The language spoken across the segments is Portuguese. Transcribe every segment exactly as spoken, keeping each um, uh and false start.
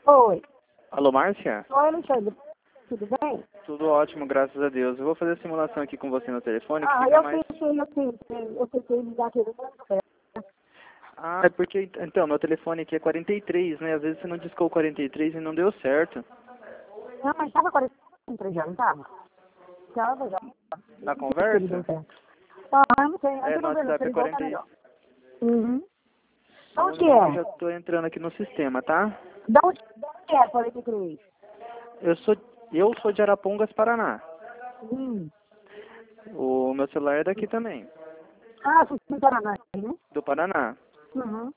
Oi. Alô, Márcia? Oi, Alexandre. Tudo bem? Tudo ótimo, graças a Deus. Eu vou fazer a simulação aqui com você no telefone, que Ah, fica eu mais... pensei, eu pensei, eu pensei ligar aqui no mundo. Ah, é porque, então, meu telefone aqui é quarenta e três, né? Às vezes você não discou quarenta e três e não deu certo. Não, mas estava quarenta e três já, não estava? Estava já. Na Ele deu conversa? certo. Ah, não sei, É, antes no não veio, se WhatsApp é ele voltar quarenta e... melhor. Uhum. Só um Onde que minutinho que eu já é? tô entrando aqui no sistema, tá? Da onde que é quarenta e três? Eu sou, eu sou de Arapongas, Paraná. Hum. O meu celular é daqui também, Ah, você está no Paraná, né? do Paraná. Uhum.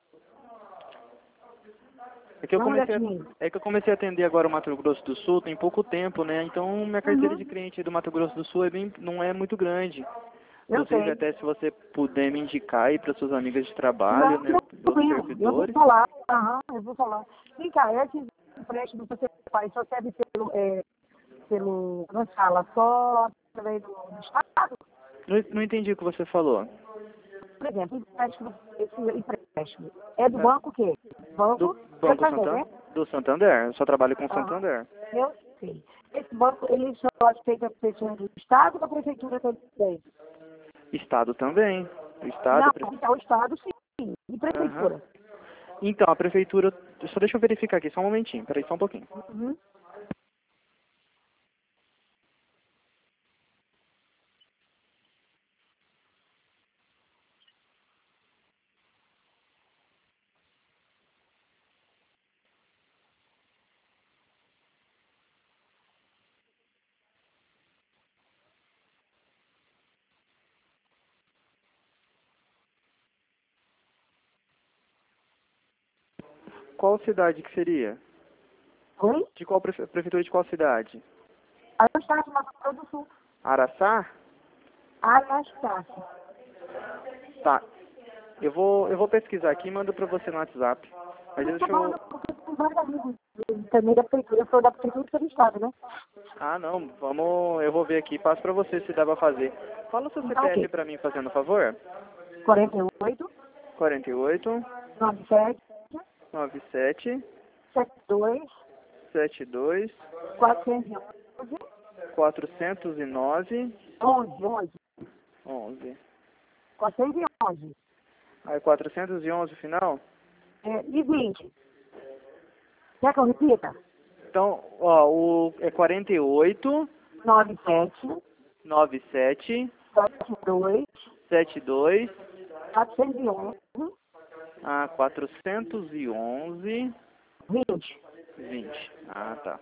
É que eu Vamos comecei a, assim. é que eu comecei a atender agora o Mato Grosso do Sul tem pouco tempo, né? Então minha carteira Uhum. de cliente do Mato Grosso do Sul é bem, não é muito grande. Eu Inclusive sei. até se você puder me indicar aí para suas amigas de trabalho, Não né? tem Outros problema, eu vou servidores. falar. Aham, eu vou falar. Vem cá, esse empréstimo que você faz só serve pelo, é, pelo, como fala, só através do, do Estado? Não, não entendi o que você falou. Por exemplo, empréstimo, esse empréstimo é do É, banco o quê? do Banco Banco Santander, né? Santander? Do Santander. Eu só trabalho com Aham, Santander. eu sei. Esse banco, ele só aceita pessoas do Estado ou da Prefeitura também? Estado também. O Estado, Não, a Pre- então o Estado sim, e Aham. Prefeitura. Então, a prefeitura... Só deixa eu verificar aqui, só um momentinho. Peraí, só um pouquinho. Uhum. Qual cidade que seria? Oi? De qual prefe... prefeitura de qual cidade? Aí eu estava no Mato Grosso do Sul. Araçá? Ah, eu acho que acho. Tá. Eu vou, eu vou pesquisar aqui e mando pra você no WhatsApp. Mas Muito deixa bom, eu... né? Porque tem vários amigos de- também da prefeitura. Eu sou da prefeitura do estado, né? Ah, não. Vamos... Eu vou ver aqui. Passo pra você se dá pra fazer. Fala o seu Então, o C P F quê? pra mim, fazendo favor. quarenta e oito, quarenta e oito, noventa e sete, noventa e sete, setenta e dois, setenta e dois, quatrocentos e onze, quatrocentos e nove, onze, onze, onze. quatrocentos e onze. Aí quatrocentos e onze o final? É, e vinte. Quer que eu repita? Então, ó, o é quarenta e oito, noventa e sete, noventa e sete, setenta e dois, setenta e dois, quatrocentos e onze, ah, quatrocentos e onze, vinte. vinte. Ah, tá.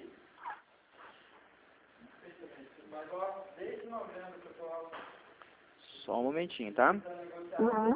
Só um momentinho, tá? Uhum.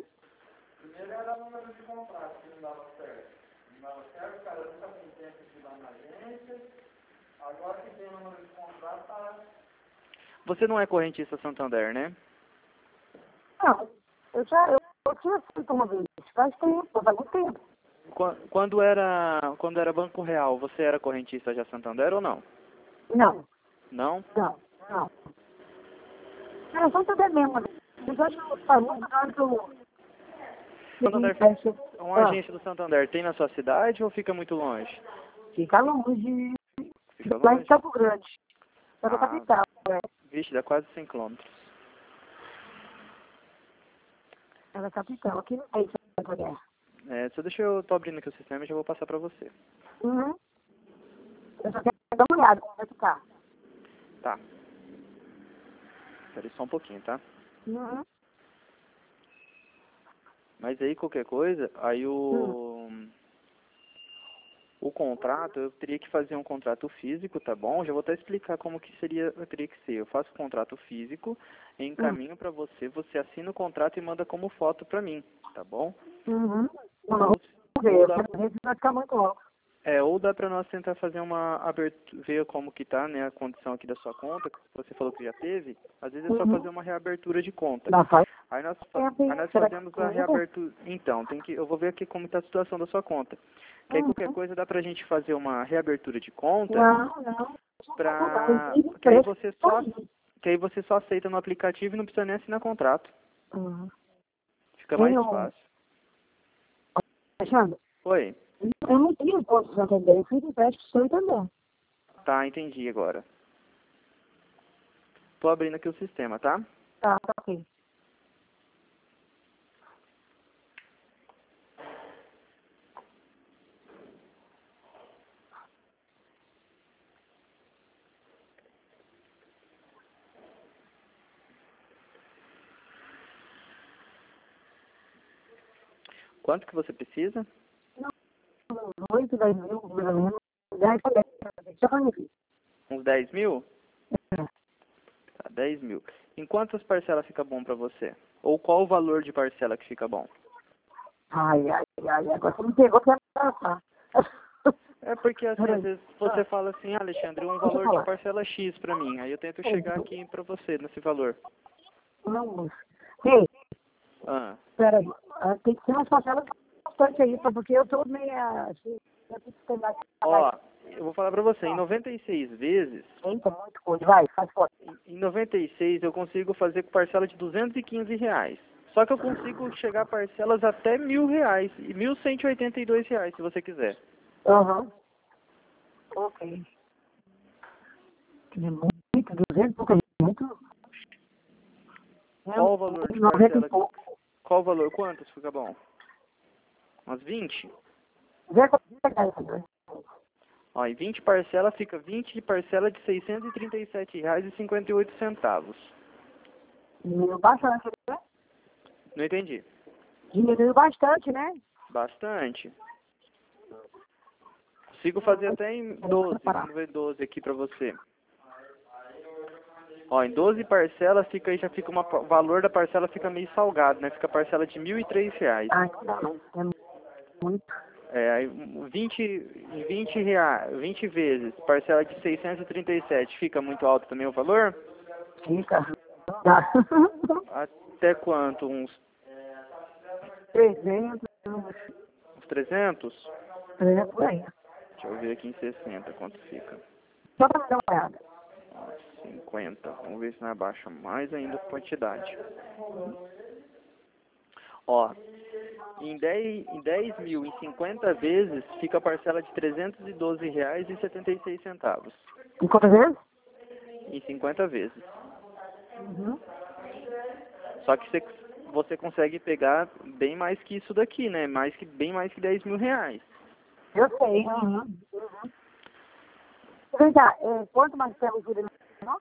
Você não é correntista Santander, né? Não, eu já, eu, eu tinha feito uma vez. Faz tempo, faz muito tempo. Qua- Quando era, quando era Banco Real, você era correntista já Santander ou não? Não, Não? não, não. Era só saber mesmo, né? Eu já não faz muito ano que eu segui Santander, essa. uma Ah, agência do Santander tem na sua cidade ou fica muito longe? fica longe. Fica Lá em longe? Campo Grande. É da Ah, capital, né? vixe, dá quase cem quilômetros. É da capital. Aqui não tem Santander. É, só deixa eu, tô abrindo aqui o sistema e já vou passar pra você. Uhum. Eu só quero dar uma olhada como é que tá. Tá. Espera aí só um pouquinho, tá? Uhum. Mas aí qualquer coisa, aí Uhum. o o contrato, eu teria que fazer um contrato físico, tá bom? Já vou até explicar como que seria, teria que ser. Eu faço o contrato físico, encaminho pra você, você assina o contrato e manda como foto pra mim, tá bom? Uhum. Não, Ou, vamos ver. ou Eu dá, quero ver se vai ficar muito alto. é, ou dá pra nós tentar fazer uma abertura, ver como que tá, né, a condição aqui da sua conta, que você falou que já teve, às vezes é só Uhum. fazer uma reabertura de conta. Não faz Aí nós, fa- tempo, hein? aí nós Será que fazemos a ainda? reabertura. Então, tem que, eu vou ver aqui como está a situação da sua conta. Que aí qualquer Uhum. coisa dá pra gente fazer uma reabertura de conta Não, não. pra. Não, Que aí preço você tá só. aí. Que aí você só aceita no aplicativo e não precisa nem assinar contrato. Uhum. Fica Tem mais um... fácil. Alexandre, Oi. Eu não tinha ponto de Santander, eu fiz empréstimo Santander. Tá, entendi agora. Tô abrindo aqui o sistema, tá? Tá, tá ok. Quanto que você precisa? Oito, dez mil, mais ou menos. Dez pra dez. Já conheci. Uns dez mil? É. Tá, dez mil. Em quantas parcelas fica bom pra você? Ou qual o valor de parcela que fica bom? Ai, ai, ai, agora você me pegou pra passar. É porque assim, às vezes você Ah. fala assim, ah, Alexandre, um Deixa eu valor falar. de parcela X pra mim. Aí eu tento chegar aqui pra você nesse valor. Não, moço. Ei, Ah, peraí. Ah, tem que ser umas parcelas bastante aí, tá? Porque eu tô meia, assim, eu tenho que terminar de ó, pagar. eu vou falar pra você, em noventa e seis vezes, Eita, muito coisa. Vai, faz foto. em noventa e seis eu consigo fazer com parcela de duzentos e quinze reais. Só que eu consigo chegar a parcelas até mil reais, e mil cento e oitenta e dois reais, se você quiser. Aham. Ok. É muito, duzentos, pouca muito. Qual o valor de noventa parcela? e pouco. Qual o valor? Quantos fica bom? Umas vinte? Vê quanto é que é isso. Ó, em vinte parcelas fica vinte parcela de seiscentos e trinta e sete reais e cinquenta e oito centavos. Diminuiu bastante, né? Não entendi. Diminuiu bastante, né? Bastante. Consigo fazer até em doze. Vamos ver doze aqui pra você. Ó, em doze parcelas fica aí, já fica uma, o valor da parcela fica meio salgado, né? Fica a parcela de mil e três reais. Ai, não dá, não. É muito. É, aí vinte, em vinte reais, vinte vezes, parcela de seiscentos e trinta e sete, fica muito alto também o valor? Fica. Não dá. Até quanto? Uns, trezentos. uns trezentos? trezentos por aí. Deixa eu ver aqui em sessenta quanto fica. Só pra me dar uma olhada. Ó, cinquenta. Vamos ver se não abaixa mais ainda a quantidade. Ó, em dez, em dez mil, em cinquenta vezes, fica a parcela de trezentos e doze reais e setenta e seis centavos. E quantas vezes? Em cinquenta vezes. Uhum. Só que você, você consegue pegar bem mais que isso daqui, né? Mais que, bem mais que dez mil reais. Eu sei. Uhum. Uhum. Vem cá, é, quanto mais tempo dura no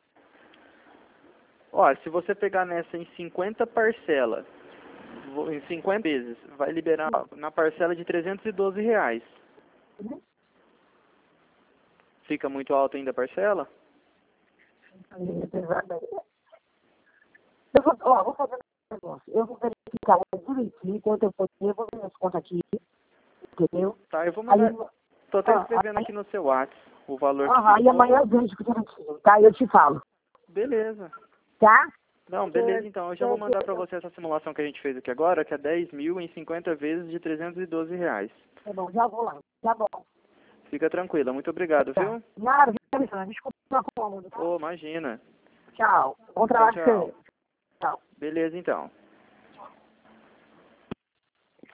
Ó, se você pegar nessa em cinquenta parcelas, vo- em cinquenta vezes, vai liberar na parcela de trezentos e doze reais. Uhum. Fica muito alto ainda a parcela? Eu vou, ó, vou fazer um negócio. Eu vou verificar direitinho quanto eu for ter, eu vou ver as contas aqui, entendeu? Tá, eu vou Aí, mandar. Tô até ah, escrevendo aí, aqui no seu WhatsApp o valor que aham, e ficou. amanhã eu vejo direitinho, tá? Eu te falo, Beleza. tá? Não, beleza então. Eu já vou mandar pra você essa simulação que a gente fez aqui agora, que é dez mil em cinquenta vezes de trezentos e doze reais. Tá bom, já vou lá, tá bom. Fica tranquila. Muito obrigado, Tá. viu? Nada, Alexandre, desculpa o cômodo, tá? Ô, imagina. Tchau. Bom Tchau, trabalho pra tchau. você. Tchau. Beleza então.